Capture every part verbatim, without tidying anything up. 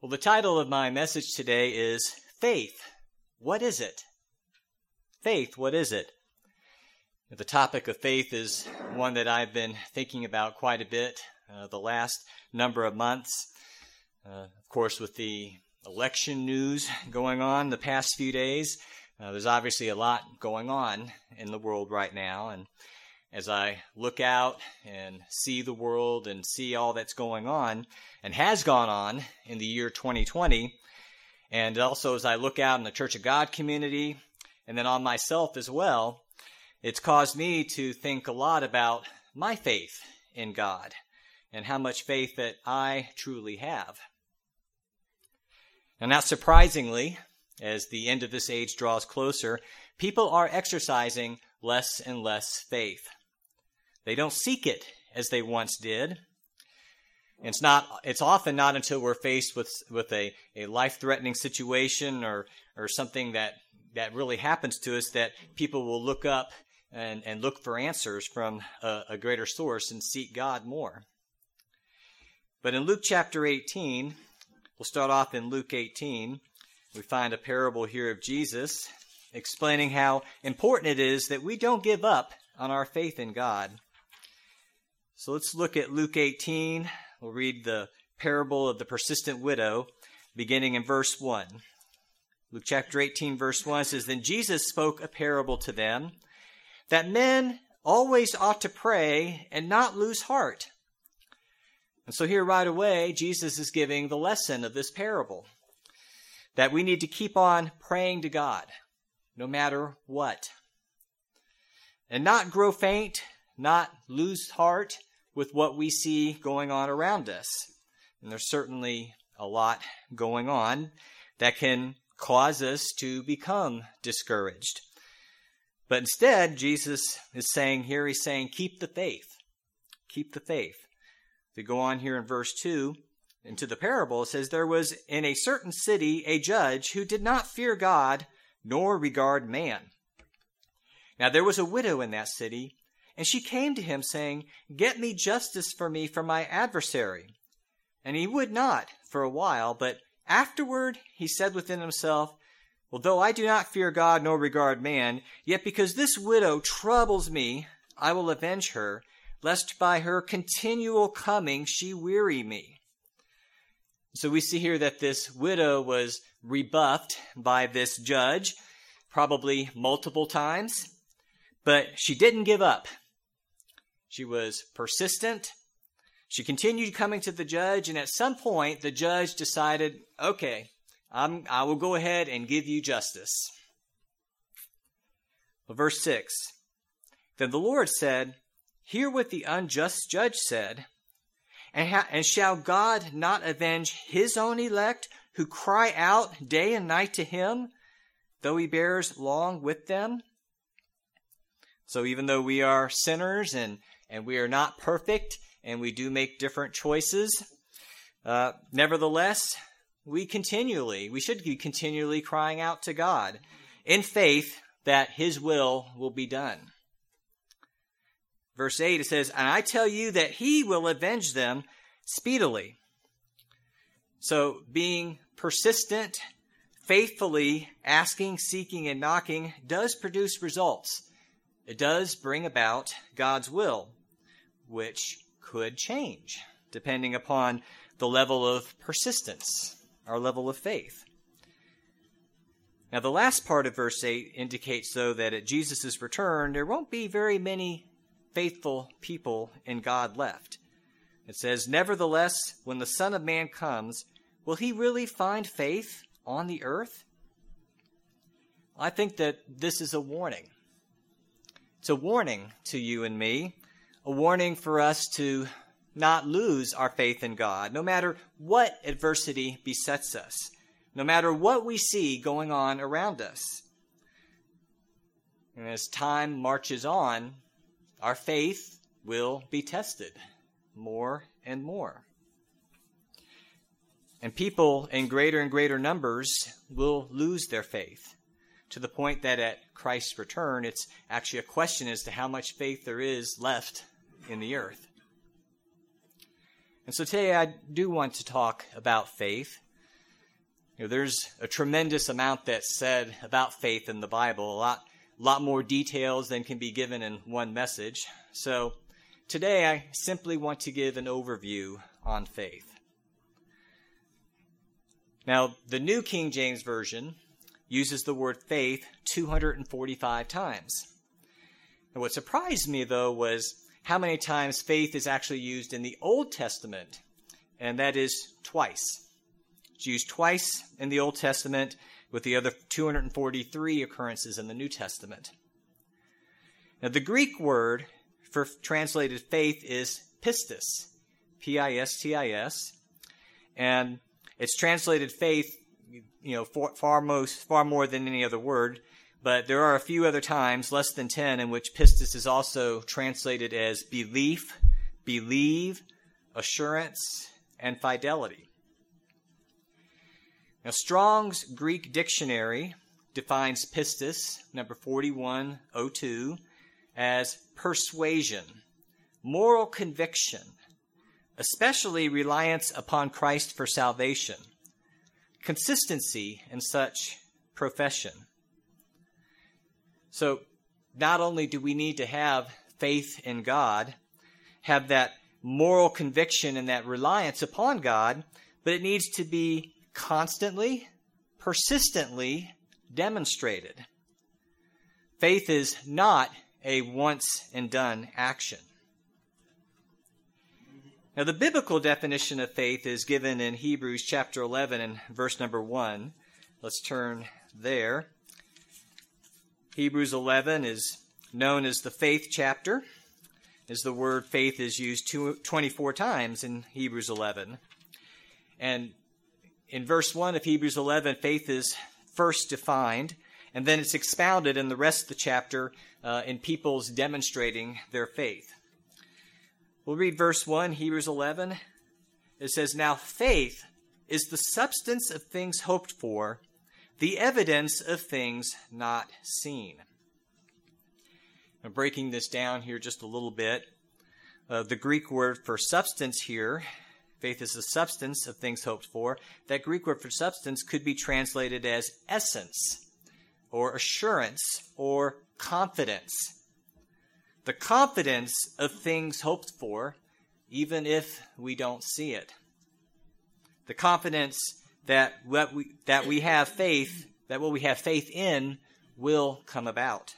Well, the title of my message today is Faith. What is it? Faith, what is it? The topic of faith is one that I've been thinking about quite a bit uh, the last number of months. Uh, of course, with the election news going on the past few days, uh, there's obviously a lot going on in the world right now. And as I look out and see the world and see all that's going on and has gone on in the year twenty twenty, and also as I look out in the Church of God community and then on myself as well, it's caused me to think a lot about my faith in God and how much faith that I truly have. And not surprisingly, as the end of this age draws closer, people are exercising less and less faith. They don't seek it as they once did. It's not. It's often not until we're faced with with a, a life-threatening situation or or something that, that really happens to us that people will look up and, and look for answers from a, a greater source and seek God more. But in Luke chapter eighteen, we'll start off in Luke eighteen. We find a parable here of Jesus explaining how important it is that we don't give up on our faith in God. So let's look at Luke eighteen. We'll read the parable of the persistent widow, beginning in verse one. Luke chapter eighteen, verse one says, "Then Jesus spoke a parable to them, that men always ought to pray and not lose heart." And so here right away, Jesus is giving the lesson of this parable, that we need to keep on praying to God, no matter what, and not grow faint, not lose heart with what we see going on around us. And there's certainly a lot going on that can cause us to become discouraged. But instead, Jesus is saying here, he's saying, keep the faith. Keep the faith. If we go on here in verse two, into the parable, it says, "There was in a certain city a judge who did not fear God nor regard man. Now there was a widow in that city, and she came to him, saying, 'Get me justice for me from my adversary.' And he would not for a while, but afterward he said within himself, 'Well, though I do not fear God nor regard man, yet because this widow troubles me, I will avenge her, lest by her continual coming she weary me.'" So we see here that this widow was rebuffed by this judge, probably multiple times, but she didn't give up. She was persistent. She continued coming to the judge, and at some point, the judge decided, okay, I'm, I will go ahead and give you justice. Well, verse six, "Then the Lord said, 'Hear what the unjust judge said, and, ha- and shall God not avenge his own elect who cry out day and night to him, though he bears long with them?'" So even though we are sinners and, and we are not perfect and we do make different choices, uh, nevertheless, we continually, we should be continually crying out to God in faith that his will will be done. Verse eight, it says, "And I tell you that he will avenge them speedily." So being persistent, faithfully asking, seeking, and knocking does produce results. It does bring about God's will, which could change depending upon the level of persistence, our level of faith. Now, the last part of verse eight indicates, though, that at Jesus' return, there won't be very many faithful people in God left. It says, "Nevertheless, when the Son of Man comes, will he really find faith on the earth?" I think that this is a warning. It's a warning to you and me, a warning for us to not lose our faith in God, no matter what adversity besets us, no matter what we see going on around us. And as time marches on, our faith will be tested more and more. And people in greater and greater numbers will lose their faith, to the point that at Christ's return, it's actually a question as to how much faith there is left in the earth. And so today I do want to talk about faith, You know, there's a tremendous amount that's said about faith in the Bible, a lot, lot more details than can be given in one message. So today I simply want to give an overview on faith. Now, the New King James Version uses the word faith two hundred forty-five times. And what surprised me, though, was how many times faith is actually used in the Old Testament, and that is twice. It's used twice in the Old Testament, with the other two hundred forty-three occurrences in the New Testament. Now, the Greek word for translated faith is pistis, P I S T I S, and it's translated faith, you know, far, far most, far more than any other word, but there are a few other times, less than ten, in which pistis is also translated as belief, believe, assurance, and fidelity. Now, Strong's Greek Dictionary defines pistis, number forty-one oh two, as persuasion, moral conviction, especially reliance upon Christ for salvation, consistency in such profession. So, not only do we need to have faith in God, have that moral conviction and that reliance upon God, but it needs to be constantly, persistently demonstrated. Faith is not a once-and-done action. Now, the biblical definition of faith is given in Hebrews chapter eleven and verse number one. Let's turn there. Hebrews eleven is known as the faith chapter, as the word faith is used twenty-four times in Hebrews eleven. And in verse one of Hebrews eleven, faith is first defined, and then it's expounded in the rest of the chapter uh, in people's demonstrating their faith. We'll read verse one, Hebrews eleven. It says, "Now faith is the substance of things hoped for, the evidence of things not seen." I'm breaking this down here just a little bit. Uh, the Greek word for substance here, faith is the substance of things hoped for. That Greek word for substance could be translated as essence, or assurance, or confidence. The confidence of things hoped for, even if we don't see it. The confidence that what we that we have faith, that what we have faith in will come about.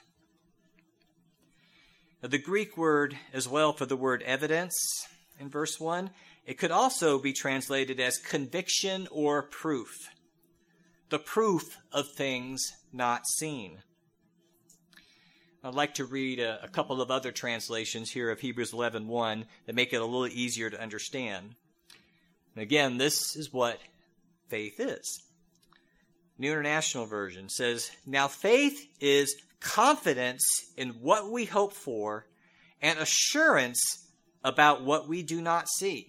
Now, the Greek word as well for the word evidence in verse one, it could also be translated as conviction or proof. The proof of things not seen. I'd like to read a, a couple of other translations here of Hebrews eleven one that make it a little easier to understand. And again, this is what faith is. New International Version says, "Now faith is confidence in what we hope for and assurance about what we do not see."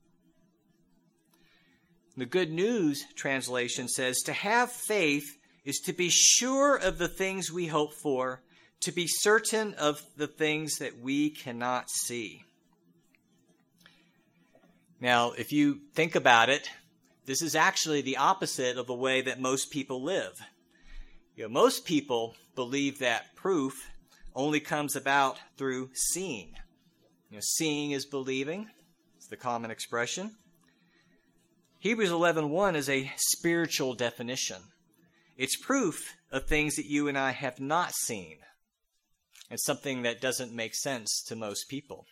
The Good News translation says, "To have faith is to be sure of the things we hope for, to be certain of the things that we cannot see." Now, if you think about it, this is actually the opposite of the way that most people live. You know, most people believe that proof only comes about through seeing. You know, seeing is believing. It's the common expression. Hebrews eleven one is a spiritual definition. It's proof of things that you and I have not seen. It's something that doesn't make sense to most people.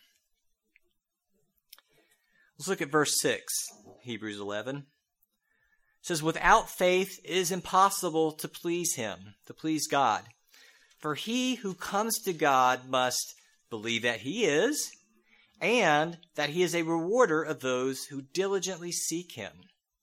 Let's look at verse six, Hebrews eleven. It says, "Without faith it is impossible to please him," to please God. "For he who comes to God must believe that he is, and that he is a rewarder of those who diligently seek him."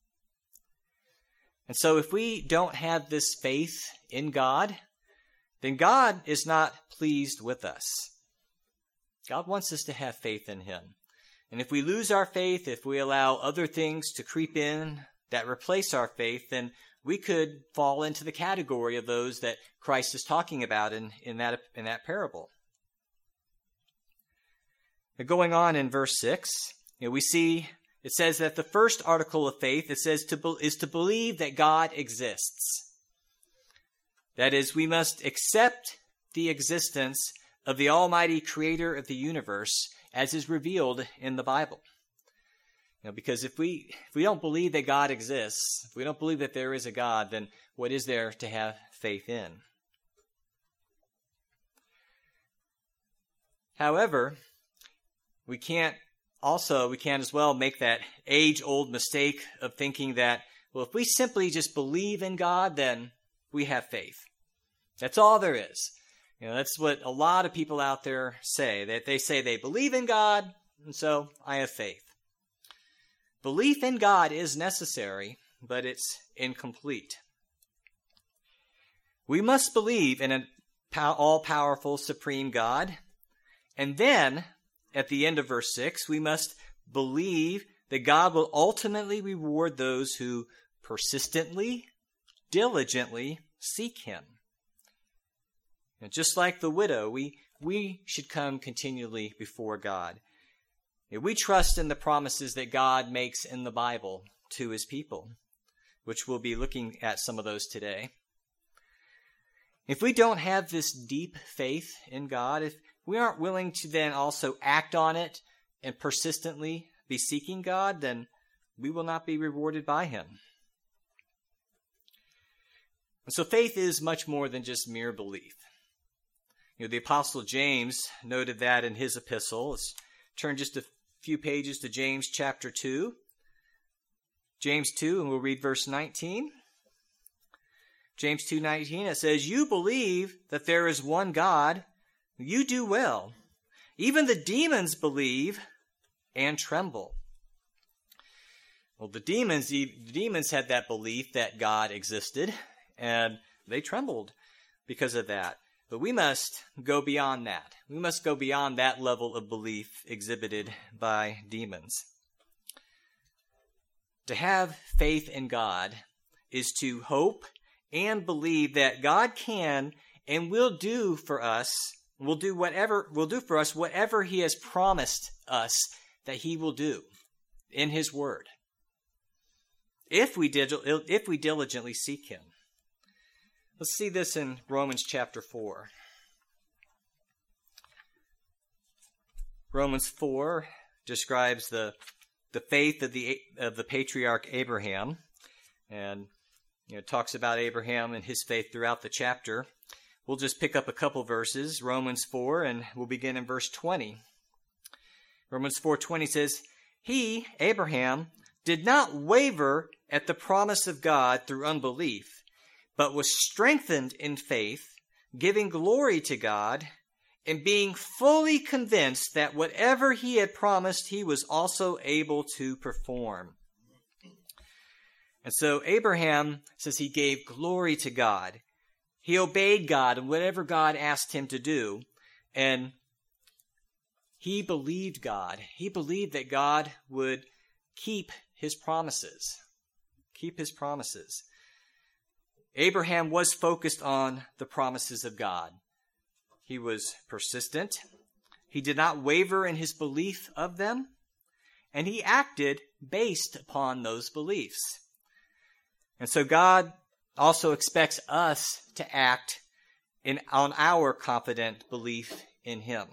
And so if we don't have this faith in God, then God is not pleased with us. God wants us to have faith in him. And if we lose our faith, if we allow other things to creep in that replace our faith, then we could fall into the category of those that Christ is talking about in, in, that, in that parable. Going on in verse six, you know, we see It says that the first article of faith, it says to be, is to believe that God exists. That is, we must accept the existence of the Almighty Creator of the universe as is revealed in the Bible. You know, because if we if we don't believe that God exists, if we don't believe that there is a God, then what is there to have faith in? However, we can't also, we can't as well make that age-old mistake of thinking that, well, if we simply just believe in God, then we have faith. That's all there is. You know, that's what a lot of people out there say, that they say they believe in God, and so I have faith. Belief in God is necessary, but it's incomplete. We must believe in an all-powerful, supreme God. And then, at the end of verse six, we must believe that God will ultimately reward those who persistently, diligently seek him. And just like the widow, we, we should come continually before God. We trust in the promises that God makes in the Bible to his people, which we'll be looking at some of those today. If we don't have this deep faith in God, if we aren't willing to then also act on it and persistently be seeking God, then we will not be rewarded by him. And so faith is much more than just mere belief. You know, the Apostle James noted that in his epistle. Let's turn just a few pages to James chapter two. James two, and we'll read verse nineteen. James two nineteen, it says, "You believe that there is one God. You do well. Even the demons believe and tremble." Well, the demons, the demons had that belief that God existed, and they trembled because of that. But we must go beyond that. We must go beyond that level of belief exhibited by demons. To have faith in God is to hope and believe that God can and will do for us, will do whatever, will do for us whatever he has promised us that he will do in his word, if we did, if we diligently seek him. Let's see this in Romans chapter four. Romans four describes the the faith of the of the patriarch Abraham, and you know talks about Abraham and his faith throughout the chapter. We'll just pick up a couple verses, Romans four, and we'll begin in verse twenty. Romans four twenty says, "He, Abraham, did not waver at the promise of God through unbelief, but was strengthened in faith, giving glory to God, and being fully convinced that whatever he had promised, he was also able to perform." And so Abraham says he gave glory to God. He obeyed God in whatever God asked him to do, and he believed God. He believed that God would keep his promises. Keep his promises. Abraham was focused on the promises of God. He was persistent. He did not waver in his belief of them, and he acted based upon those beliefs. And so God also expects us to act in on our confident belief in him.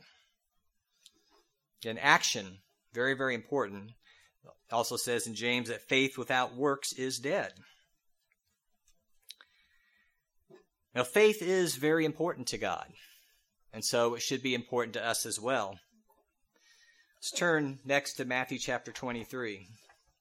And action, very, very important. It also says in James that faith without works is dead. Now, faith is very important to God, and so it should be important to us as well. Let's turn next to Matthew chapter twenty-three.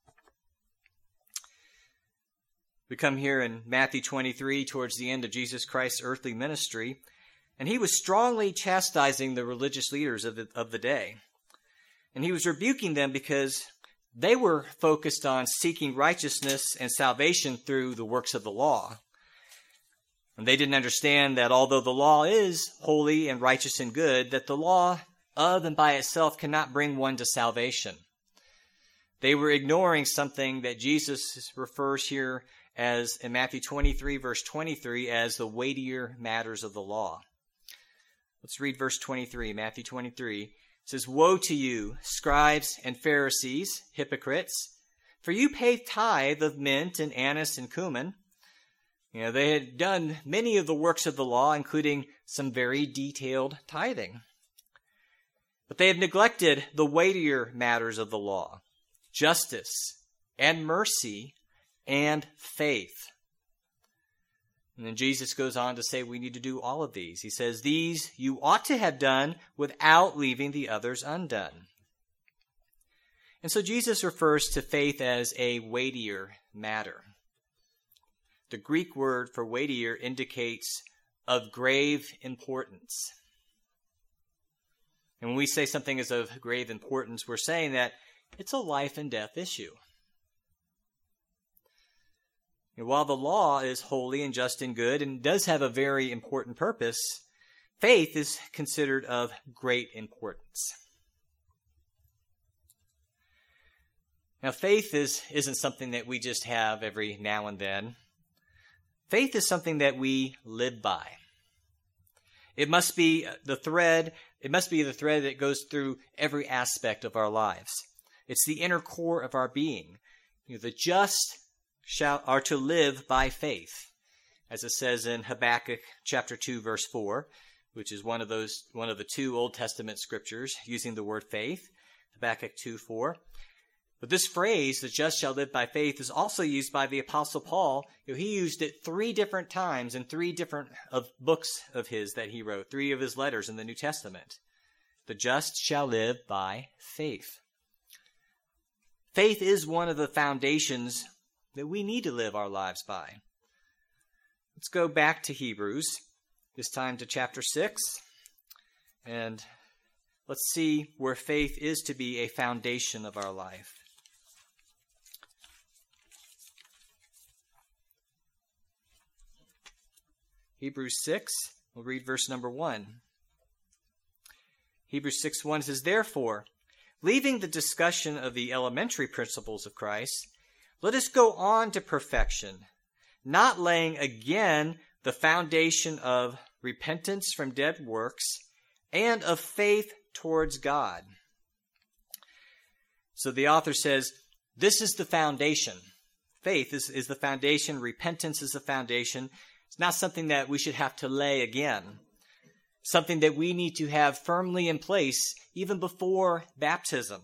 We come here in Matthew twenty-three towards the end of Jesus Christ's earthly ministry, and he was strongly chastising the religious leaders of the, of the day. And he was rebuking them because they were focused on seeking righteousness and salvation through the works of the law. And they didn't understand that although the law is holy and righteous and good, that the law of and by itself cannot bring one to salvation. They were ignoring something that Jesus refers here as in Matthew twenty-three, verse twenty-three, as the weightier matters of the law. Let's read verse twenty-three, Matthew twenty-three. It says, "Woe to you, scribes and Pharisees, hypocrites, for you pay tithe of mint and anise and cumin." You know, they had done many of the works of the law, including some very detailed tithing. But they have neglected the weightier matters of the law: justice and mercy and faith. And then Jesus goes on to say we need to do all of these. He says, "These you ought to have done without leaving the others undone." And so Jesus refers to faith as a weightier matter. The Greek word for weightier indicates of grave importance. And when we say something is of grave importance, we're saying that it's a life and death issue. And while the law is holy and just and good and does have a very important purpose, faith is considered of great importance. Now, faith is, isn't something that we just have every now and then. Faith is something that we live by. It must be the thread, it must be the thread that goes through every aspect of our lives. It's the inner core of our being. You know, the just shall are to live by faith, as it says in Habakkuk chapter two, verse four, which is one of those one of the two Old Testament scriptures using the word faith, Habakkuk two, four. But this phrase, "the just shall live by faith," is also used by the Apostle Paul. You know, he used it three different times in three different of books of his that he wrote, three of his letters in the New Testament. The just shall live by faith. Faith is one of the foundations that we need to live our lives by. Let's go back to Hebrews, this time to chapter six, and let's see where faith is to be a foundation of our life. Hebrews six, we'll read verse number one. Hebrews six one says, "Therefore, leaving the discussion of the elementary principles of Christ, let us go on to perfection, not laying again the foundation of repentance from dead works and of faith towards God." So the author says, this is the foundation. Faith is, is the foundation. Repentance is the foundation. It's not something that we should have to lay again. Something that we need to have firmly in place even before baptism.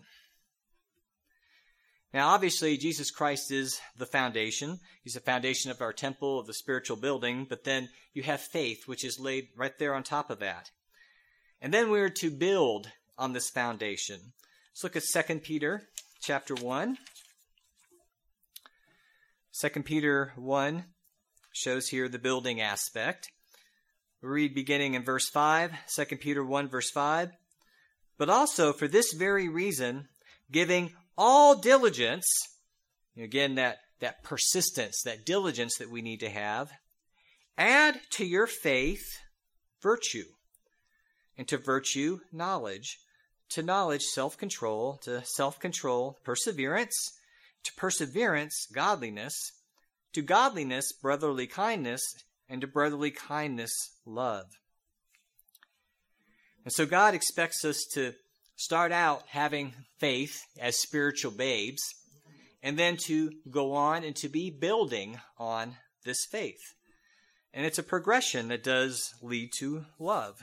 Now, obviously, Jesus Christ is the foundation. He's the foundation of our temple, of the spiritual building. But then you have faith, which is laid right there on top of that. And then we're to build on this foundation. Let's look at Second Peter chapter one. Second Peter one shows here the building aspect. We read beginning in verse five, Second Peter one, verse five. "But also for this very reason, giving all diligence," again, that, that persistence, that diligence that we need to have, "add to your faith virtue, and to virtue knowledge, to knowledge self-control, to self-control perseverance, to perseverance godliness, to godliness brotherly kindness, and to brotherly kindness love." And so God expects us to start out having faith as spiritual babes, and then to go on and to be building on this faith. And it's a progression that does lead to love.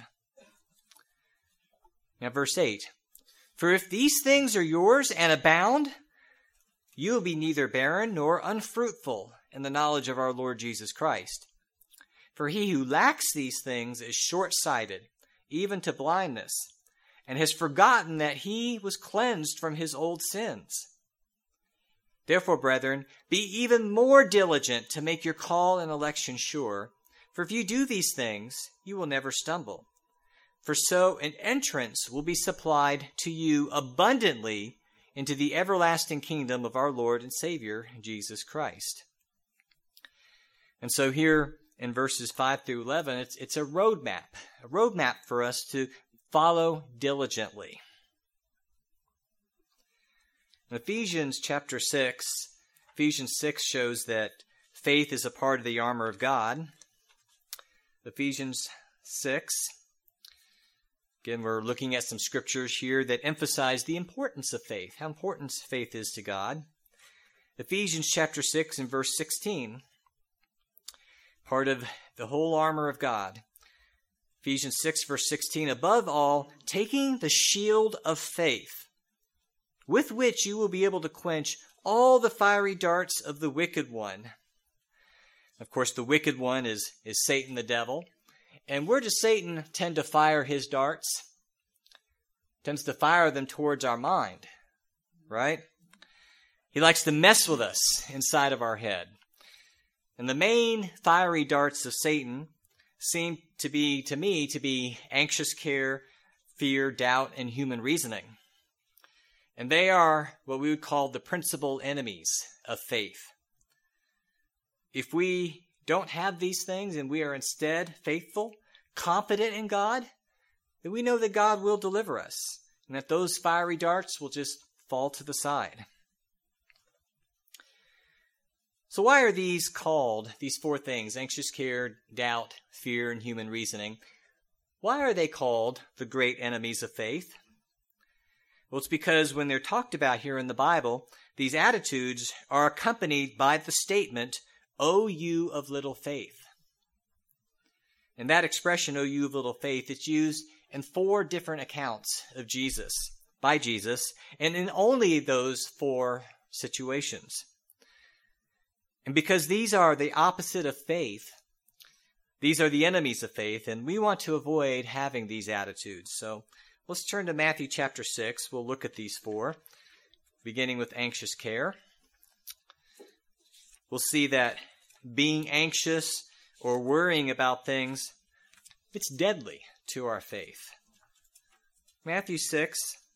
Now, verse eight. "For if these things are yours and abound, you will be neither barren nor unfruitful in the knowledge of our Lord Jesus Christ. For he who lacks these things is short-sighted, even to blindness, and has forgotten that he was cleansed from his old sins. Therefore, brethren, be even more diligent to make your call and election sure. For if you do these things, you will never stumble. For so an entrance will be supplied to you abundantly into the everlasting kingdom of our Lord and Savior, Jesus Christ." And so here in verses five through eleven, it's, it's a roadmap, a roadmap for us to follow diligently. In Ephesians chapter six, Ephesians six shows that faith is a part of the armor of God. Ephesians six, Again, we're looking at some scriptures here that emphasize the importance of faith, how important faith is to God. Ephesians chapter six and verse sixteen, part of the whole armor of God. Ephesians six verse sixteen, above all, taking the shield of faith, with which you will be able to quench all the fiery darts of the wicked one. Of course, the wicked one is, is Satan the devil. And where does Satan tend to fire his darts? Tends to fire them towards our mind, right? He likes to mess with us inside of our head. And the main fiery darts of Satan seem to be, to me, to be anxious care, fear, doubt, and human reasoning. And they are what we would call the principal enemies of faith. If we don't have these things and we are instead faithful, confident in God, then we know that God will deliver us and that those fiery darts will just fall to the side. So why are these called, these four things, anxious care, doubt, fear, and human reasoning, why are they called the great enemies of faith? Well, it's because when they're talked about here in the Bible, these attitudes are accompanied by the statement, O you of little faith. And that expression, O you of little faith, it's used in four different accounts of Jesus, by Jesus, and in only those four situations. And because these are the opposite of faith, these are the enemies of faith, and we want to avoid having these attitudes. So let's turn to Matthew chapter six. We'll look at these four, beginning with anxious care. We'll see that being anxious or worrying about things, it's deadly to our faith. Matthew six,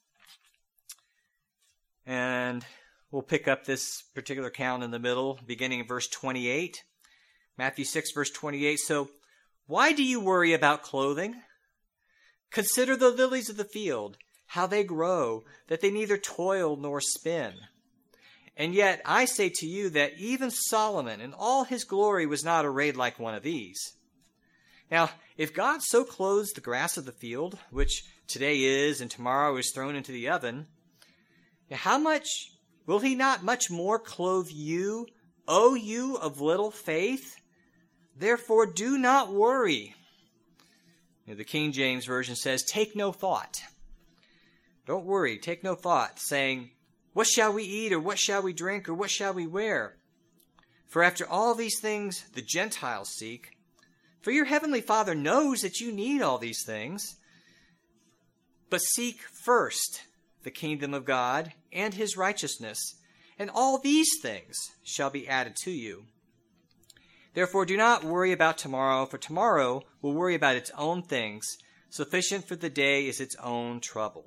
and we'll pick up this particular account in the middle, beginning in verse twenty-eight. Matthew six, verse twenty-eight. So, why do you worry about clothing? Consider the lilies of the field, how they grow, that they neither toil nor spin. And yet I say to you that even Solomon in all his glory was not arrayed like one of these. Now, if God so clothes the grass of the field, which today is and tomorrow is thrown into the oven, how much will he not much more clothe you, O you of little faith? Therefore do not worry. The King James Version says, take no thought. Don't worry, take no thought, saying, what shall we eat, or what shall we drink, or what shall we wear? For after all these things the Gentiles seek. For your heavenly Father knows that you need all these things. But seek first the kingdom of God and his righteousness, and all these things shall be added to you. Therefore do not worry about tomorrow, for tomorrow will worry about its own things. Sufficient for the day is its own trouble.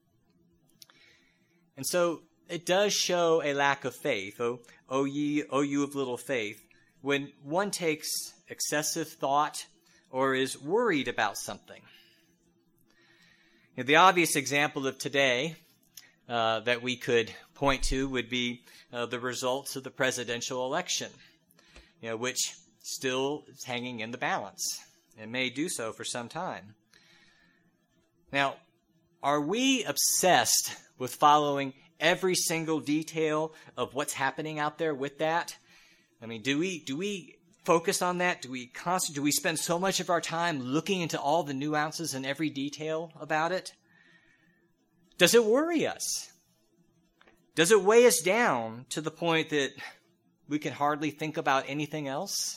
And so it does show a lack of faith, O, o ye, O you of little faith, when one takes excessive thought or is worried about something. You know, the obvious example of today uh, that we could point to would be uh, the results of the presidential election, you know, which still is hanging in the balance and may do so for some time. Now, are we obsessed with following every single detail of what's happening out there with that? I mean, do we do we focus on that? Do we constantly, do we spend so much of our time looking into all the nuances and every detail about it? Does it worry us? Does it weigh us down to the point that we can hardly think about anything else?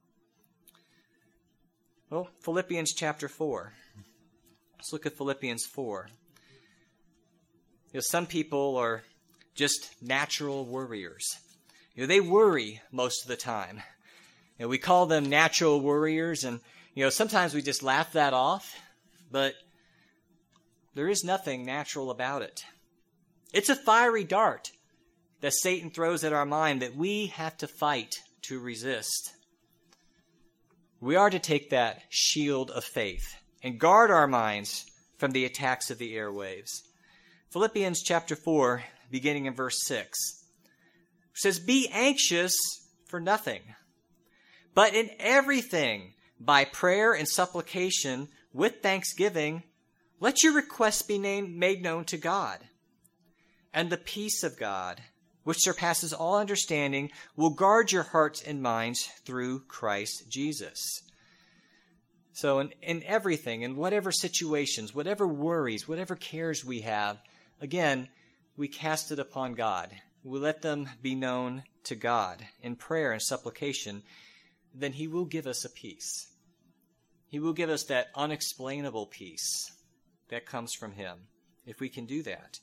Well, Philippians chapter four. Let's look at Philippians four. You know, some people are just natural worriers. You know, they worry most of the time. You know, we call them natural worriers, and you know, sometimes we just laugh that off, but there is nothing natural about it. It's a fiery dart that Satan throws at our mind that we have to fight to resist. We are to take that shield of faith and guard our minds from the attacks of the airwaves. Philippians chapter four, beginning in verse six, says, be anxious for nothing, but in everything, by prayer and supplication, with thanksgiving, let your requests be named, made known to God. And the peace of God, which surpasses all understanding, will guard your hearts and minds through Christ Jesus. So in, in everything, in whatever situations, whatever worries, whatever cares we have, again, we cast it upon God. We let them be known to God in prayer and supplication. Then he will give us a peace. He will give us that unexplainable peace that comes from him, if we can do that.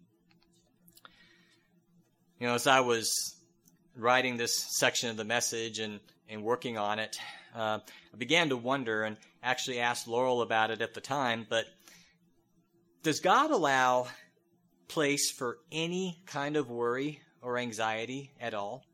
You know, as I was writing this section of the message and, and working on it, uh, I began to wonder and actually asked Laurel about it at the time, but does God allow place for any kind of worry or anxiety at all?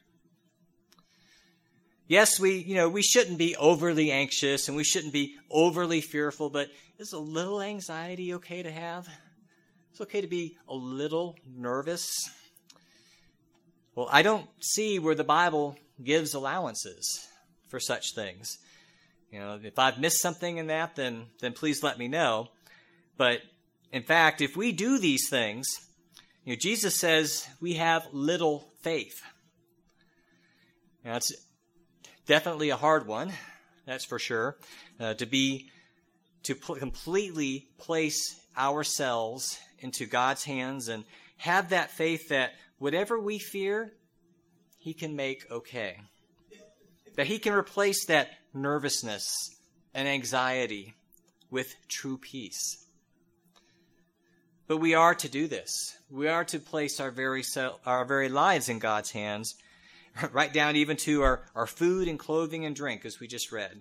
Yes, we, you know, we shouldn't be overly anxious and we shouldn't be overly fearful, but is a little anxiety okay to have? It's okay to be a little nervous. Well, I don't see where the Bible gives allowances for such things. You know, if I've missed something in that, then then please let me know. But in fact, if we do these things, you know, Jesus says we have little faith. Now, it's definitely a hard one, that's for sure, uh, to be to pl- completely place ourselves into God's hands and have that faith that whatever we fear, he can make okay. That he can replace that nervousness and anxiety with true peace. But we are to do this. We are to place our very self, our very lives in God's hands, right down even to our, our food and clothing and drink, as we just read.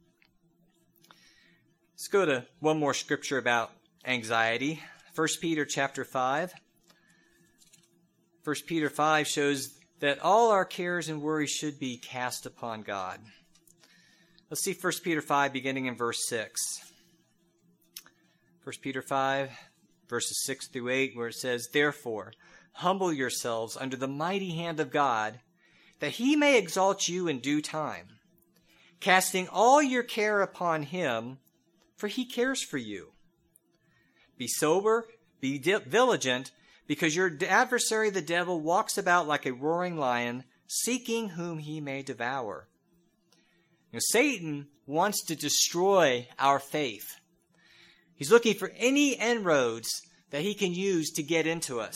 Let's go to one more scripture about anxiety. First Peter chapter five. First Peter five shows that all our cares and worries should be cast upon God. Let's see First Peter five beginning in verse six. First Peter five, verses six through eight, where it says, "Therefore, humble yourselves under the mighty hand of God, that he may exalt you in due time, casting all your care upon him, for he cares for you. Be sober, be diligent, because your adversary the devil walks about like a roaring lion, seeking whom he may devour." You know, Satan wants to destroy our faith. He's looking for any inroads that he can use to get into us.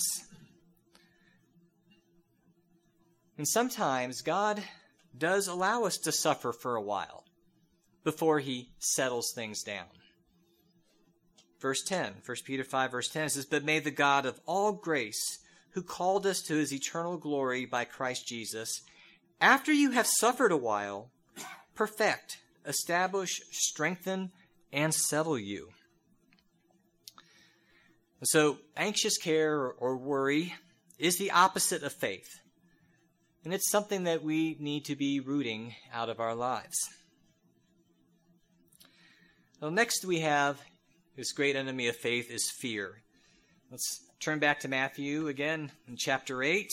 And sometimes God does allow us to suffer for a while before he settles things down. Verse ten, First Peter five, verse ten says, "But may the God of all grace, who called us to his eternal glory by Christ Jesus, after you have suffered a while, perfect, establish, strengthen, and settle you." So anxious care or worry is the opposite of faith. And it's something that we need to be rooting out of our lives. Well, next we have this great enemy of faith is fear. Let's turn back to Matthew again in chapter eight.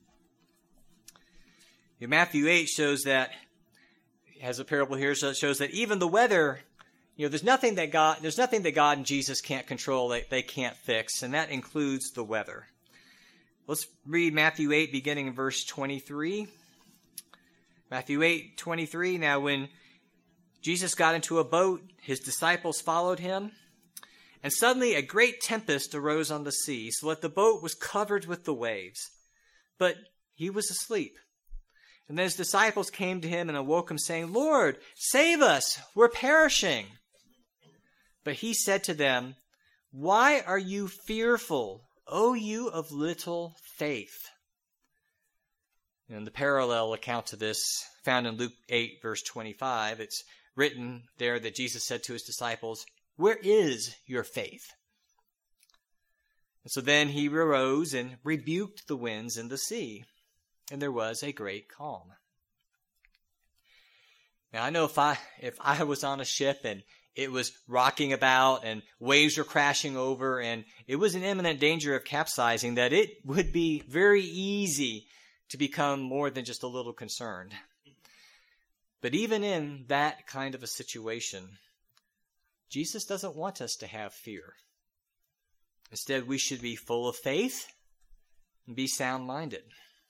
Matthew eight shows that, has a parable here that shows that even the weather, you know, there's nothing that God, there's nothing that God and Jesus can't control, that they can't fix, and that includes the weather. Let's read Matthew eight, beginning in verse twenty-three. Matthew eight, twenty-three. "Now when Jesus got into a boat, his disciples followed him. And suddenly a great tempest arose on the sea, so that the boat was covered with the waves. But he was asleep. And then his disciples came to him and awoke him, saying, 'Lord, save us, we're perishing.' But he said to them, 'Why are you fearful, O you of little faith?'" And the parallel account to this found in Luke eight, verse twenty-five, it's written there that Jesus said to his disciples, "Where is your faith?" And so then he arose and rebuked the winds and the sea, and there was a great calm. Now I know if I if I was on a ship and it was rocking about and waves were crashing over and it was in imminent danger of capsizing, that it would be very easy to become more than just a little concerned. But even in that kind of a situation, Jesus doesn't want us to have fear. Instead, we should be full of faith and be sound-minded.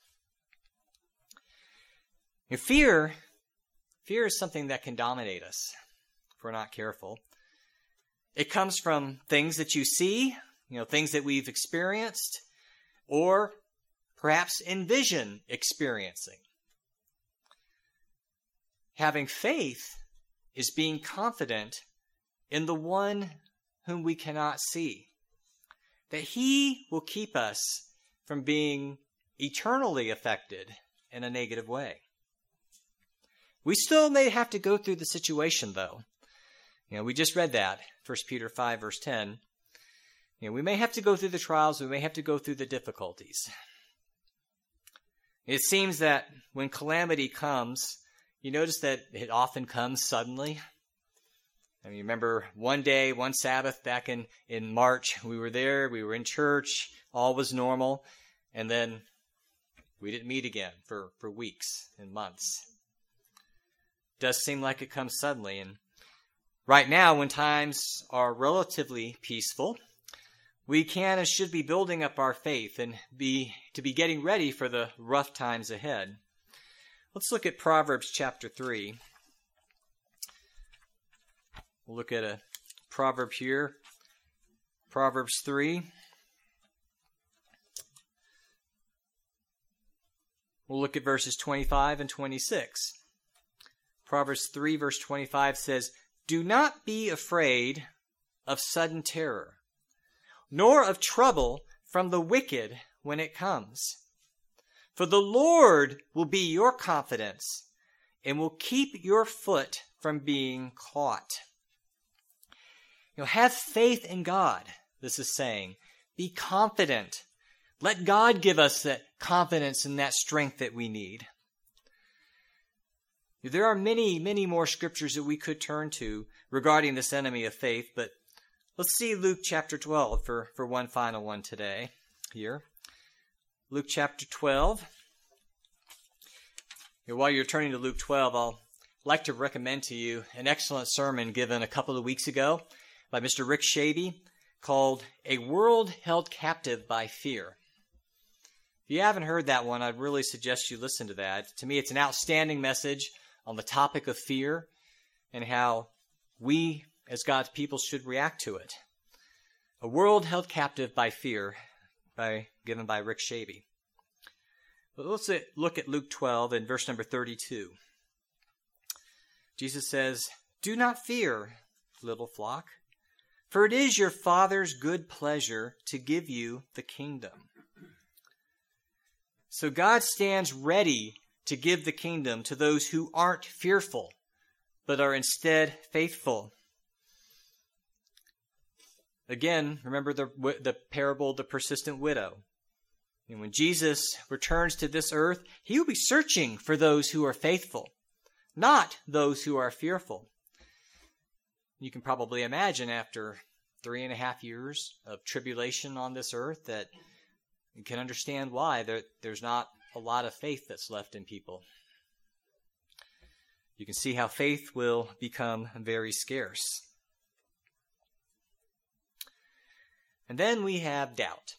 Now, fear, fear is something that can dominate us if we're not careful. It comes from things that you see, you know, things that we've experienced, or perhaps envision experiencing. Having faith is being confident in the one whom we cannot see, that he will keep us from being eternally affected in a negative way. We still may have to go through the situation, though. You know, we just read that, First Peter five, verse ten. You know, we may have to go through the trials, we may have to go through the difficulties. It seems that when calamity comes, you notice that it often comes suddenly. I mean, remember one day, one Sabbath back in, in March, we were there, we were in church, all was normal, and then we didn't meet again for, for weeks and months. It does seem like it comes suddenly. And right now, when times are relatively peaceful, we can and should be building up our faith and be to be getting ready for the rough times ahead. Let's look at Proverbs chapter three. We'll look at a proverb here. Proverbs three. We'll look at verses twenty-five and twenty-six. Proverbs three, verse twenty-five says, "Do not be afraid of sudden terror, nor of trouble from the wicked when it comes. For the Lord will be your confidence and will keep your foot from being caught." You know, have faith in God, this is saying. Be confident. Let God give us that confidence and that strength that we need. There are many, many more scriptures that we could turn to regarding this enemy of faith, but let's see Luke chapter twelve for, for one final one today here. Luke chapter twelve. Here, while you're turning to Luke twelve, I'll like to recommend to you an excellent sermon given a couple of weeks ago by Mister Rick Shaby called "A World Held Captive by Fear." If you haven't heard that one, I'd really suggest you listen to that. To me, it's an outstanding message on the topic of fear and how we as God's people should react to it. A World Held Captive by Fear, by given by Rick Shaby. But let's look at Luke twelve and verse number thirty-two. Jesus says, "Do not fear, little flock, for it is your Father's good pleasure to give you the kingdom." So God stands ready to give the kingdom to those who aren't fearful, but are instead faithful. Again, remember the, the parable of the persistent widow. And when Jesus returns to this earth, he will be searching for those who are faithful, not those who are fearful. You can probably imagine after three and a half years of tribulation on this earth that you can understand why there, there's not a lot of faith that's left in people. You can see how faith will become very scarce. And then we have doubt.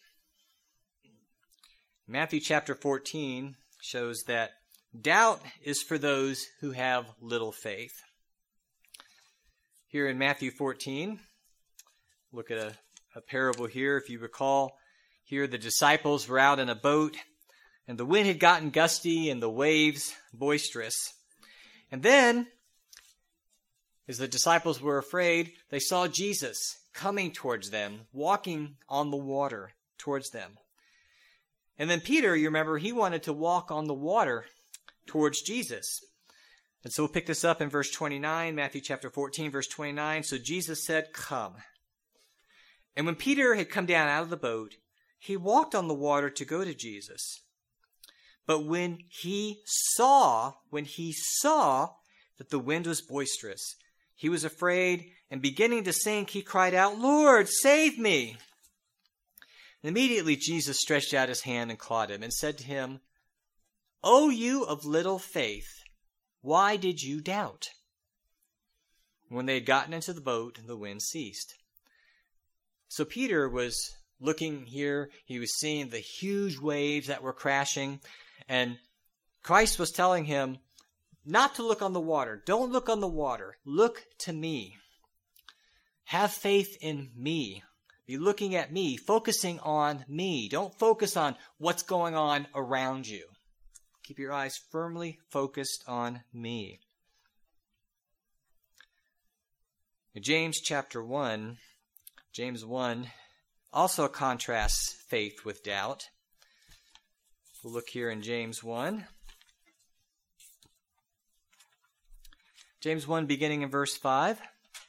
Matthew chapter fourteen shows that doubt is for those who have little faith. Here in Matthew fourteen, look at a, a parable here. If you recall, here the disciples were out in a boat, and the wind had gotten gusty and the waves boisterous. And then, as the disciples were afraid, they saw Jesus coming towards them, walking on the water towards them. And then Peter, you remember, he wanted to walk on the water towards Jesus. And so we'll pick this up in verse twenty-nine, Matthew chapter fourteen, verse twenty-nine. "So Jesus said, 'Come.' And when Peter had come down out of the boat, he walked on the water to go to Jesus. But when he saw, when he saw that the wind was boisterous, he was afraid, and beginning to sink, he cried out, 'Lord, save me!' And immediately Jesus stretched out his hand and caught him and said to him, 'O you of little faith, why did you doubt?'" When they had gotten into the boat, the wind ceased. So Peter was looking here. He was seeing the huge waves that were crashing. And Christ was telling him not to look on the water. Don't look on the water. Look to me. Have faith in me. Be looking at me, focusing on me. Don't focus on what's going on around you. Keep your eyes firmly focused on me. In James chapter one, James one also contrasts faith with doubt. We'll look here in James one. James one, beginning in verse five.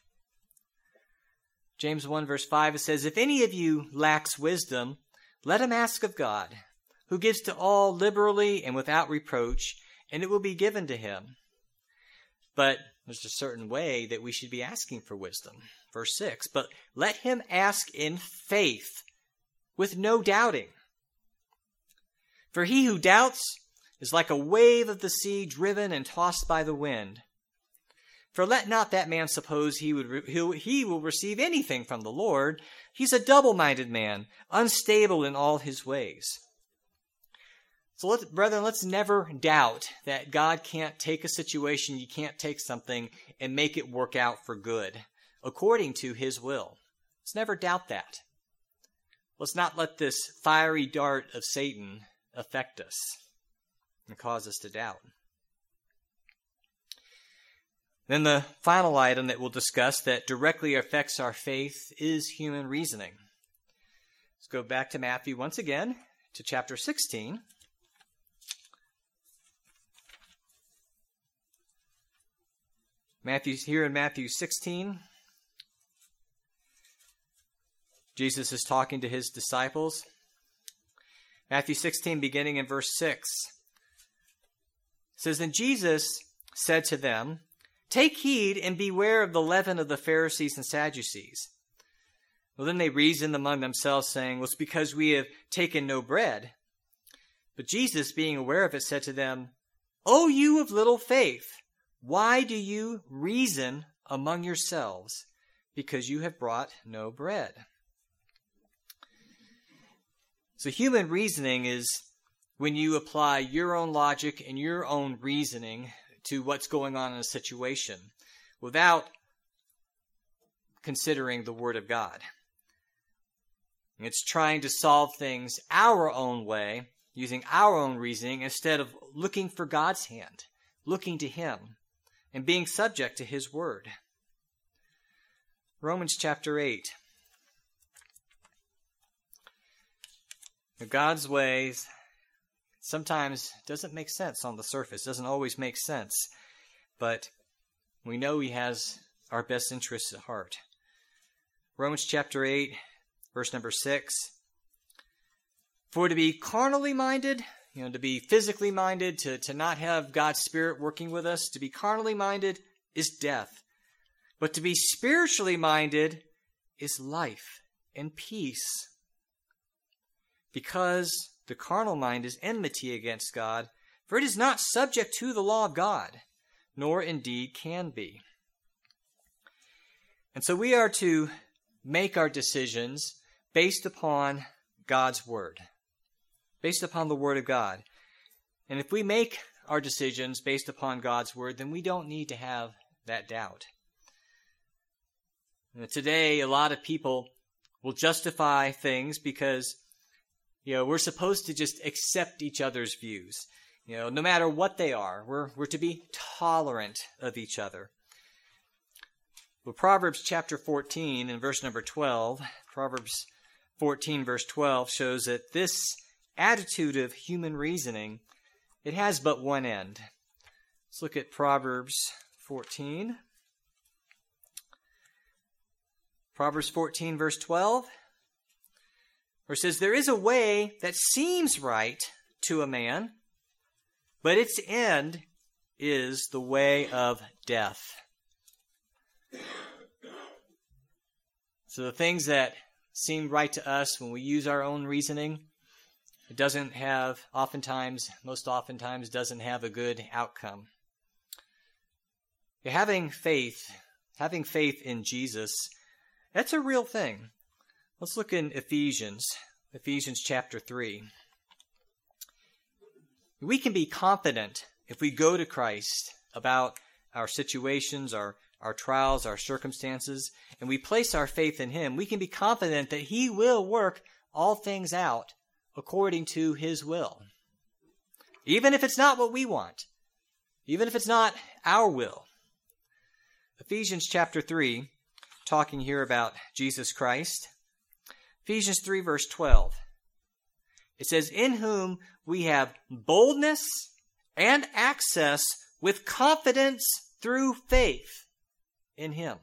James one, verse five, it says, "If any of you lacks wisdom, let him ask of God, who gives to all liberally and without reproach, and it will be given to him." But there's a certain way that we should be asking for wisdom. Verse six, "But let him ask in faith, with no doubting. For he who doubts is like a wave of the sea driven and tossed by the wind. For let not that man suppose he would re- he will receive anything from the Lord. He's a double-minded man, unstable in all his ways." So, let's, brethren, let's never doubt that God can't take a situation, you can't take something, and make it work out for good, according to his will. Let's never doubt that. Let's not let this fiery dart of Satan affect us and cause us to doubt. Then the final item that we'll discuss that directly affects our faith is human reasoning. Let's go back to Matthew once again, to chapter sixteen. Matthew's here in Matthew sixteen. Jesus is talking to his disciples. Matthew sixteen, beginning in verse six. It says, "And Jesus said to them, 'Take heed and beware of the leaven of the Pharisees and Sadducees.' Well, then they reasoned among themselves, saying, 'Well, it's because we have taken no bread.' But Jesus, being aware of it, said to them, 'O you of little faith, why do you reason among yourselves, because you have brought no bread?'" So human reasoning is when you apply your own logic and your own reasoning to what's going on in a situation without considering the Word of God. It's trying to solve things our own way, using our own reasoning, instead of looking for God's hand, looking to Him, and being subject to His Word. Romans chapter eight. God's ways sometimes doesn't make sense on the surface, doesn't always make sense, but we know He has our best interests at heart. Romans chapter eight, verse number six. "For to be carnally minded," you know, to be physically minded, to, to not have God's Spirit working with us, to be carnally minded is death. But to be spiritually minded is life and peace. Because the carnal mind is enmity against God, for it is not subject to the law of God, nor indeed can be. And so we are to make our decisions based upon God's Word, based upon the Word of God. And if we make our decisions based upon God's Word, then we don't need to have that doubt. And today, a lot of people will justify things because You know, we're supposed to just accept each other's views, you know, no matter what they are. We're, we're to be tolerant of each other. Well, Proverbs chapter fourteen and verse number twelve, Proverbs fourteen verse twelve shows that this attitude of human reasoning, it has but one end. Let's look at Proverbs fourteen. Proverbs fourteen verse twelve. Where it says, "There is a way that seems right to a man, but its end is the way of death." So the things that seem right to us when we use our own reasoning, it doesn't have, oftentimes, most oftentimes, doesn't have a good outcome. Having faith having faith in Jesus, that's a real thing. Let's look in Ephesians, Ephesians chapter three. We can be confident if we go to Christ about our situations, our, our trials, our circumstances, and we place our faith in him. We can be confident that he will work all things out according to his will. Even if it's not what we want. Even if it's not our will. Ephesians chapter three, talking here about Jesus Christ. Ephesians three verse twelve. It says, in whom we have boldness and access with confidence through faith in him.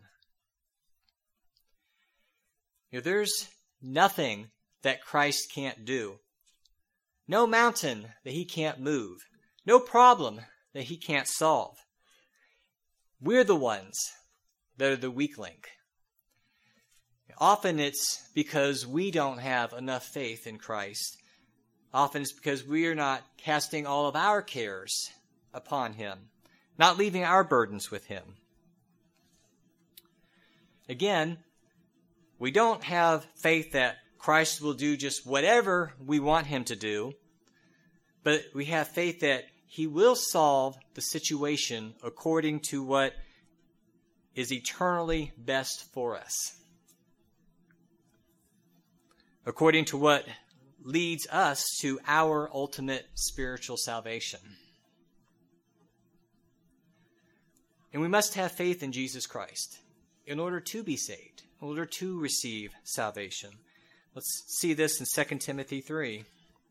You know, there's nothing that Christ can't do. No mountain that he can't move. No problem that he can't solve. We're the ones that are the weak link. Often it's because we don't have enough faith in Christ. Often it's because we are not casting all of our cares upon him, not leaving our burdens with him. Again, we don't have faith that Christ will do just whatever we want him to do, but we have faith that he will solve the situation according to what is eternally best for us. According to what leads us to our ultimate spiritual salvation. And we must have faith in Jesus Christ in order to be saved, in order to receive salvation. Let's see this in Second Timothy three.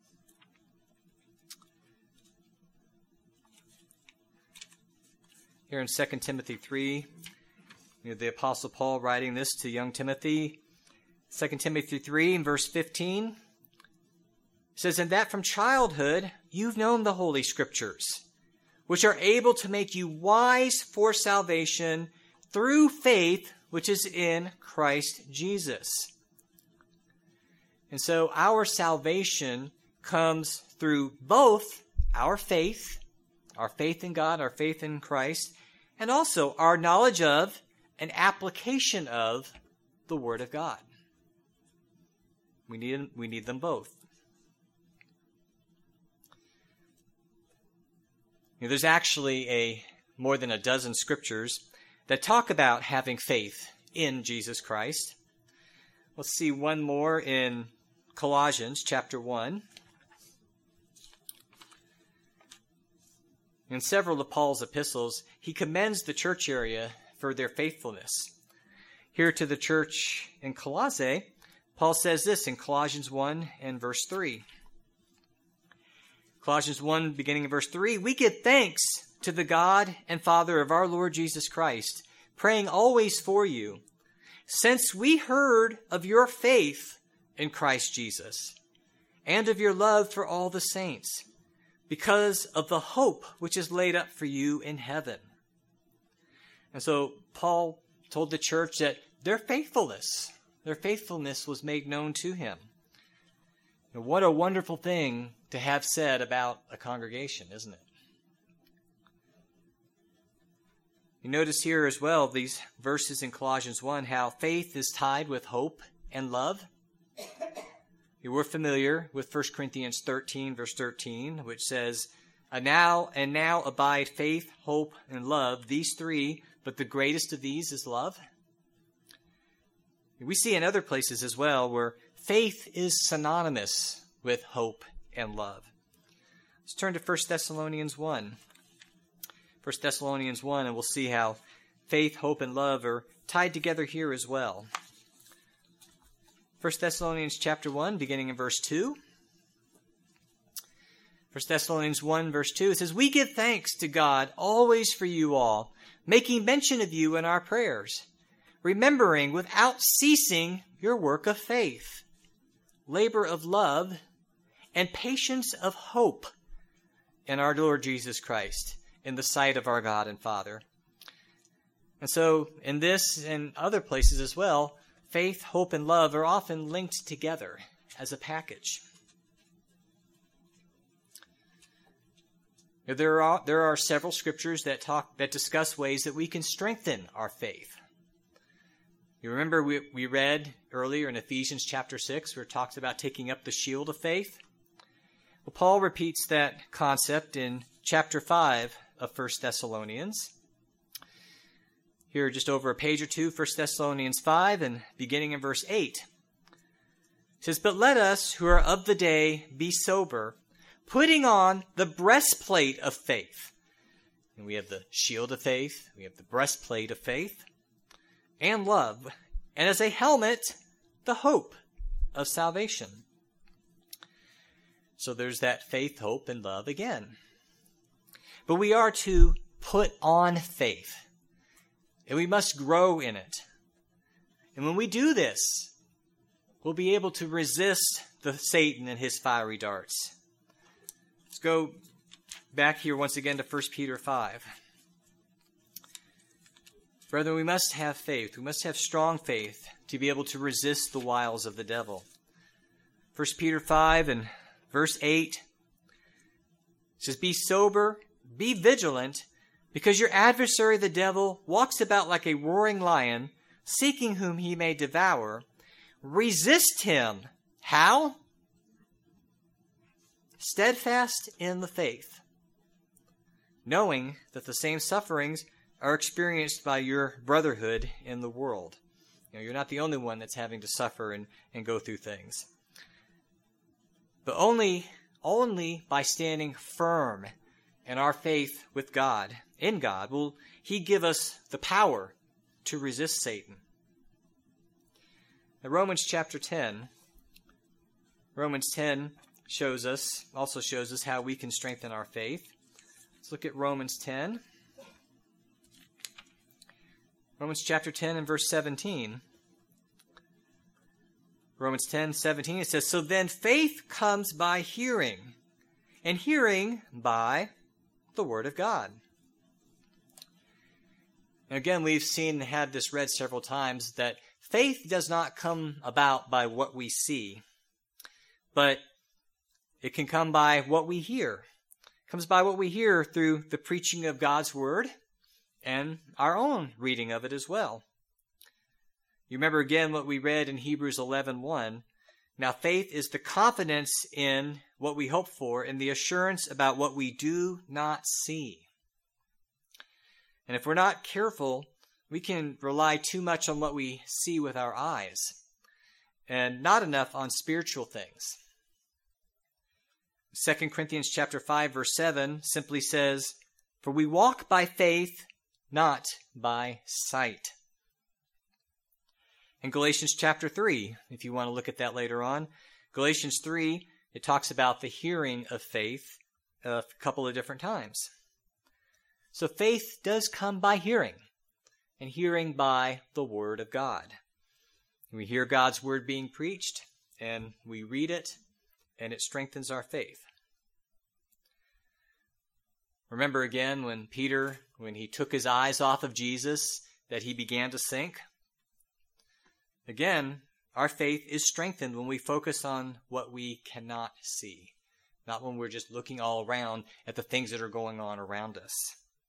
Here in Second Timothy three, you know, the Apostle Paul writing this to young Timothy. Second Timothy three and verse fifteen says, and that from childhood you've known the Holy Scriptures, which are able to make you wise for salvation through faith which is in Christ Jesus. And so our salvation comes through both our faith, our faith in God, our faith in Christ, and also our knowledge of and application of the Word of God. We need, we need them both. You know, there's actually a more than a dozen scriptures that talk about having faith in Jesus Christ. Let's see one more in Colossians chapter one. In several of Paul's epistles, he commends the church area for their faithfulness. Here to the church in Colossae, Paul says this in Colossians one and verse three. Colossians one, beginning in verse three, we give thanks to the God and Father of our Lord Jesus Christ, praying always for you, since we heard of your faith in Christ Jesus, and of your love for all the saints, because of the hope which is laid up for you in heaven. And so Paul told the church that their faithfulness, their faithfulness was made known to him. And what a wonderful thing to have said about a congregation, isn't it? You notice here as well, these verses in Colossians one, how faith is tied with hope and love. You were familiar with First Corinthians thirteen, verse thirteen, which says, and now, and now abide faith, hope, and love, these three, but the greatest of these is love. We see in other places as well where faith is synonymous with hope and love. Let's turn to First Thessalonians one. First Thessalonians one, and we'll see how faith, hope, and love are tied together here as well. First Thessalonians chapter one, beginning in verse two. First Thessalonians one, verse two, it says, we give thanks to God always for you all, making mention of you in our prayers, remembering without ceasing your work of faith, labor of love, and patience of hope in our Lord Jesus Christ, in the sight of our God and Father. And so, in this and other places as well, faith, hope, and love are often linked together as a package. There are, there are several scriptures that talk that discuss ways that we can strengthen our faith. You remember we, we read earlier in Ephesians chapter six where it talks about taking up the shield of faith? Well, Paul repeats that concept in chapter five of First Thessalonians. Here, just over a page or two, First Thessalonians five, and beginning in verse eight. It says, "But let us, who are of the day, be sober, putting on the breastplate of faith." And we have the shield of faith, we have the breastplate of faith, and love, and as a helmet, the hope of salvation. So there's that faith, hope, and love again. But we are to put on faith, and we must grow in it. And when we do this, we'll be able to resist the Satan and his fiery darts. Let's go back here once again to First Peter five. Brethren, we must have faith. We must have strong faith to be able to resist the wiles of the devil. First Peter five and verse eight says, "Be sober, be vigilant, because your adversary the devil walks about like a roaring lion, seeking whom he may devour. Resist him." How? Steadfast in the faith, knowing that the same sufferings are experienced by your brotherhood in the world. You know, you're not the only one that's having to suffer and, and go through things. But only, only by standing firm in our faith with God, in God, will he give us the power to resist Satan. Now, Romans chapter ten. Romans ten shows us, also shows us how we can strengthen our faith. Let's look at Romans ten. Romans chapter ten and verse seventeen. Romans ten, seventeen, it says, "So then faith comes by hearing, and hearing by the word of God." Now again, we've seen and had this read several times that faith does not come about by what we see, but it can come by what we hear. It comes by what we hear through the preaching of God's word and our own reading of it as well. You remember again what we read in Hebrews eleven one. "Now faith is the confidence in what we hope for and the assurance about what we do not see." And if we're not careful, we can rely too much on what we see with our eyes and not enough on spiritual things. Second Corinthians chapter five verse seven simply says, "For we walk by faith, not by sight." In Galatians chapter three, if you want to look at that later on, Galatians three, it talks about the hearing of faith a couple of different times. So faith does come by hearing, and hearing by the word of God. We hear God's word being preached, and we read it, and it strengthens our faith. Remember again when Peter, when he took his eyes off of Jesus, that he began to sink? Again, our faith is strengthened when we focus on what we cannot see, not when we're just looking all around at the things that are going on around us.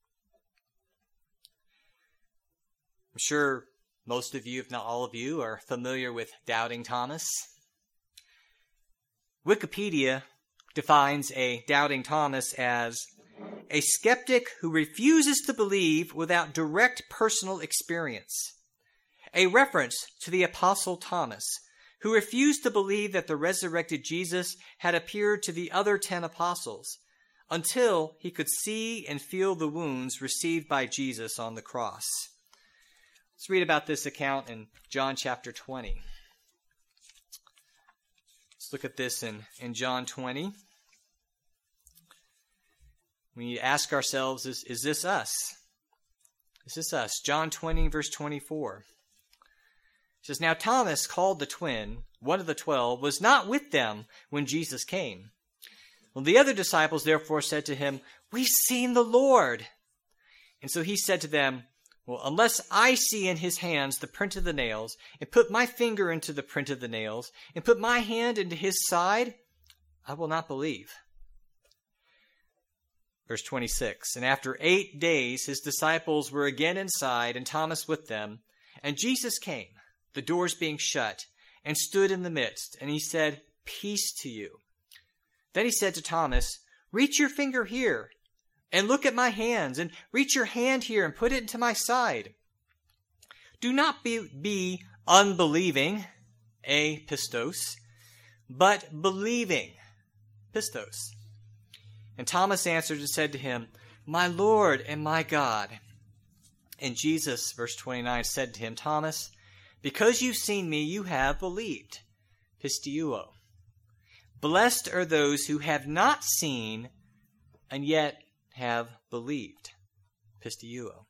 I'm sure most of you, if not all of you, are familiar with Doubting Thomas. Wikipedia defines a Doubting Thomas as a skeptic who refuses to believe without direct personal experience. A reference to the Apostle Thomas, who refused to believe that the resurrected Jesus had appeared to the other ten apostles until he could see and feel the wounds received by Jesus on the cross. Let's read about this account in John chapter twenty. Let's look at this in, in John twenty. We ask ourselves, is, is this us? Is this us? John twenty, verse twenty-four. It says, "Now Thomas, called the twin, one of the twelve, was not with them when Jesus came. Well, the other disciples therefore said to him, 'We've seen the Lord.' And so he said to them, 'Well, unless I see in his hands the print of the nails, and put my finger into the print of the nails, and put my hand into his side, I will not believe.'" Verse twenty-six, "And after eight days his disciples were again inside, and Thomas with them. And Jesus came the doors being shut, and stood in the midst. And he said, "Peace to you." Then he said to Thomas, "Reach your finger here, and look at my hands, and reach your hand here, and put it into my side. Do not be, be unbelieving, a pistos, but believing, pistos." And Thomas answered and said to him, "My Lord and my God." And Jesus, verse twenty-nine, said to him, "Thomas, because you've seen me, you have believed." Pisteuo. Blessed are those who have not seen and yet have believed. Pisteuo.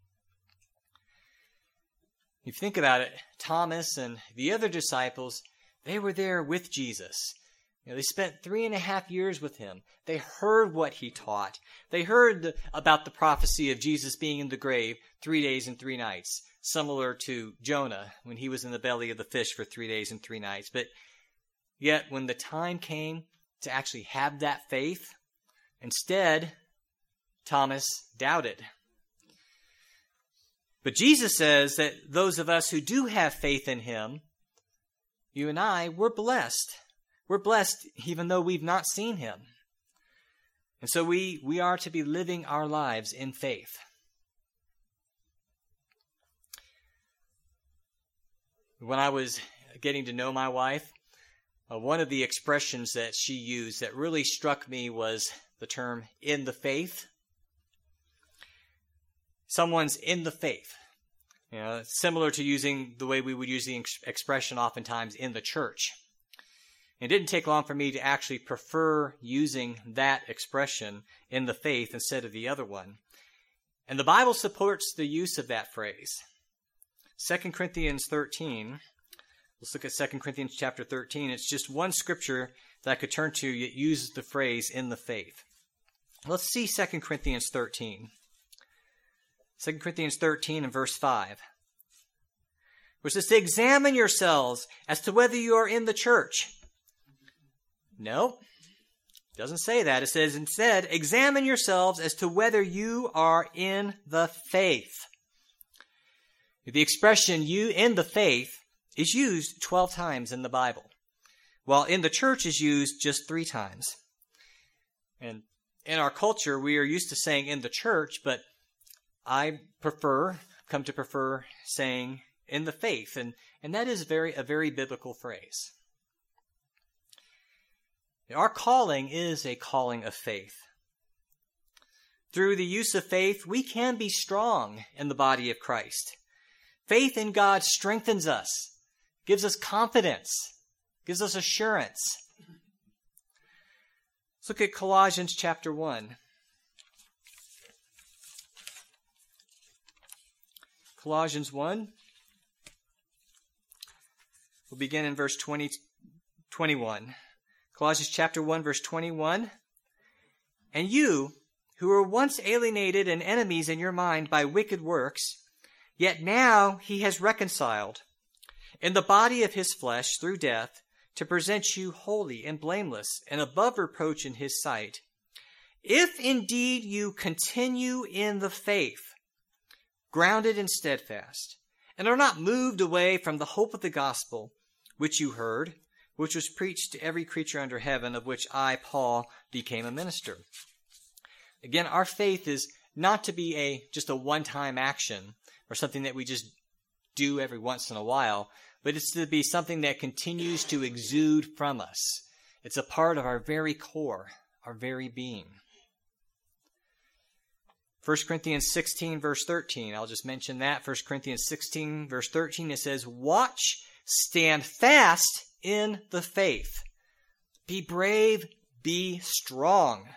If you think about it, Thomas and the other disciples, they were there with Jesus. You know, they spent three and a half years with him. They heard what he taught. They heard the, about the prophecy of Jesus being in the grave three days and three nights, similar to Jonah when he was in the belly of the fish for three days and three nights. But yet when the time came to actually have that faith, instead, Thomas doubted. But Jesus says that those of us who do have faith in him, you and I, we're blessed. We're blessed even though we've not seen him. And so we, we are to be living our lives in faith. When I was getting to know my wife, uh, one of the expressions that she used that really struck me was the term "in the faith." Someone's in the faith. You know, similar to using the way we would use the ex- expression oftentimes in the church. It didn't take long for me to actually prefer using that expression, "in the faith," instead of the other one. And the Bible supports the use of that phrase. Second Corinthians thirteen. Let's look at Second Corinthians chapter thirteen. It's just one scripture that I could turn to that uses the phrase "in the faith." Let's see Second Corinthians thirteen. Second Corinthians thirteen and verse five. Which says to examine yourselves as to whether you are in the church. No, it doesn't say that. It says instead, examine yourselves as to whether you are in the faith. The expression "you in the faith" is used twelve times in the Bible, while "in the church" is used just three times. And in our culture, we are used to saying "in the church," but I prefer, come to prefer saying "in the faith," and, and that is very a very biblical phrase. Our calling is a calling of faith. Through the use of faith, we can be strong in the body of Christ. Faith in God strengthens us, gives us confidence, gives us assurance. Let's look at Colossians chapter one. Colossians one. We'll begin in verse twenty, twenty-one. Colossians chapter one, verse twenty-one. And you, who were once alienated and enemies in your mind by wicked works, yet now he has reconciled in the body of his flesh through death to present you holy and blameless and above reproach in his sight. If indeed you continue in the faith, grounded and steadfast, and are not moved away from the hope of the gospel which you heard, which was preached to every creature under heaven, of which I, Paul, became a minister. Again, our faith is not to be a just a one-time action or something that we just do every once in a while, but it's to be something that continues to exude from us. It's a part of our very core, our very being. First Corinthians sixteen, verse thirteen. I'll just mention that. First Corinthians sixteen, verse thirteen, it says, "Watch, stand fast in the faith. Be brave, be strong."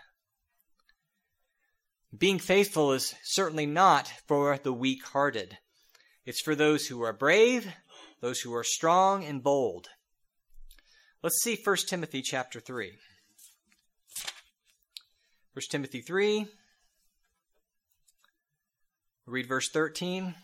Being faithful is certainly not for the weak-hearted. It's for those who are brave, those who are strong and bold. Let's see First Timothy chapter three. First Timothy three. Read verse thirteen.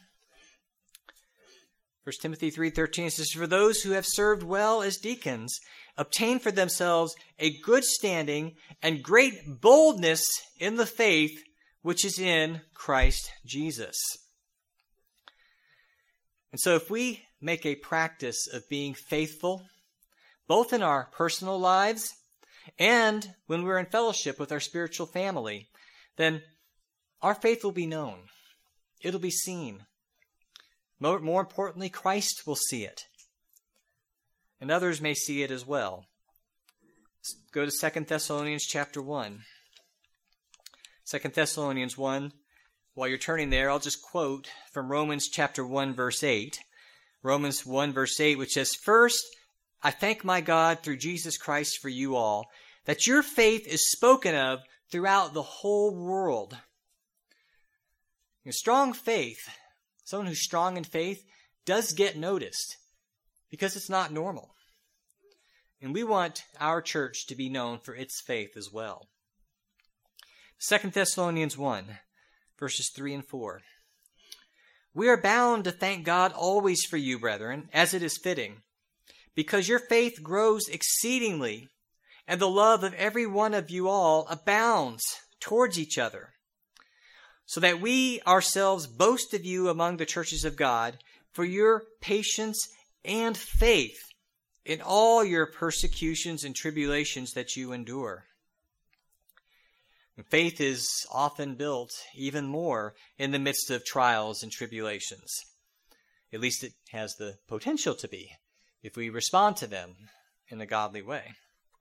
First Timothy three thirteen says, "For those who have served well as deacons obtain for themselves a good standing and great boldness in the faith which is in Christ Jesus." And so if we make a practice of being faithful, both in our personal lives and when we're in fellowship with our spiritual family, then our faith will be known. It'll be seen. More, more importantly, Christ will see it. And others may see it as well. Let's go to Second Thessalonians chapter one. Second Thessalonians one. While you're turning there, I'll just quote from Romans chapter one, verse eight. Romans one, verse eight, which says, "First, I thank my God through Jesus Christ for you all, that your faith is spoken of throughout the whole world." You know, strong faith, someone who's strong in faith, does get noticed because it's not normal. And we want our church to be known for its faith as well. Second Thessalonians one, verses three and four. "We are bound to thank God always for you, brethren, as it is fitting, because your faith grows exceedingly, and the love of every one of you all abounds towards each other, so that we ourselves boast of you among the churches of God for your patience and faith in all your persecutions and tribulations that you endure." And faith is often built even more in the midst of trials and tribulations. At least it has the potential to be, if we respond to them in a godly way.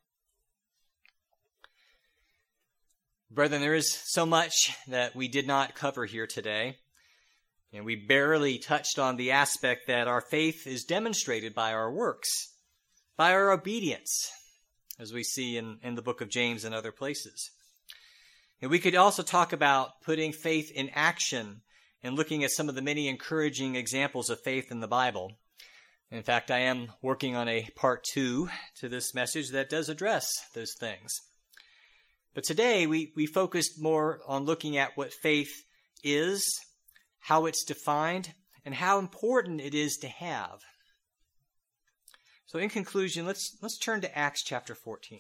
Brethren, there is so much that we did not cover here today, and we barely touched on the aspect that our faith is demonstrated by our works, by our obedience, as we see in, in the book of James and other places. And we could also talk about putting faith in action and looking at some of the many encouraging examples of faith in the Bible. In fact, I am working on a part two to this message that does address those things. But today we, we focused more on looking at what faith is, how it's defined, and how important it is to have. So in conclusion, let's let's turn to Acts chapter fourteen.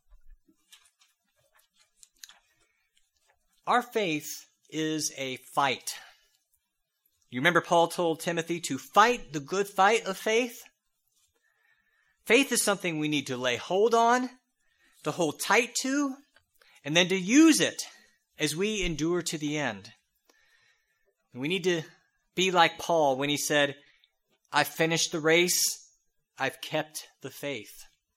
Our faith is a fight. You remember Paul told Timothy to fight the good fight of faith? Faith is something we need to lay hold on, to hold tight to, and then to use it as we endure to the end. And we need to be like Paul when he said, "I've finished the race, I've kept the faith."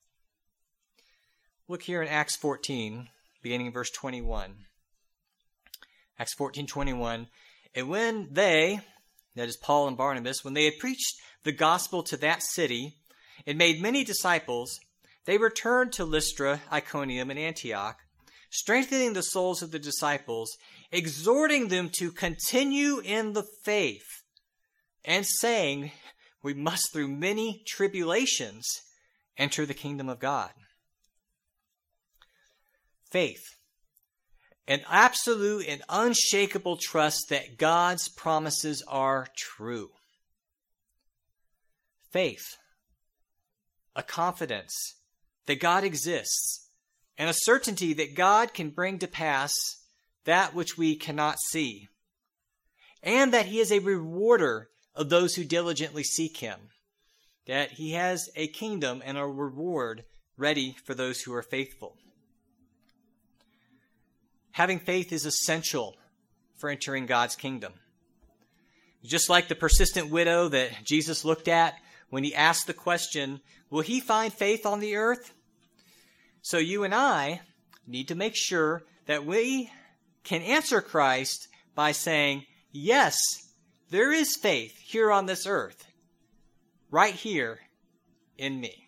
Look here in Acts fourteen, beginning in verse twenty-one. Acts fourteen twenty-one. "And when they," that is Paul and Barnabas, "when they had preached the gospel to that city and made many disciples, they returned to Lystra, Iconium, and Antioch, strengthening the souls of the disciples, exhorting them to continue in the faith, and saying, we must through many tribulations enter the kingdom of God." Faith. An absolute and unshakable trust that God's promises are true. Faith. A confidence that God exists, and a certainty that God can bring to pass that which we cannot see, and that He is a rewarder of those who diligently seek Him, that He has a kingdom and a reward ready for those who are faithful. Having faith is essential for entering God's kingdom. Just like the persistent widow that Jesus looked at when He asked the question, will He find faith on the earth? So you and I need to make sure that we can answer Christ by saying, yes, there is faith here on this earth, right here in me.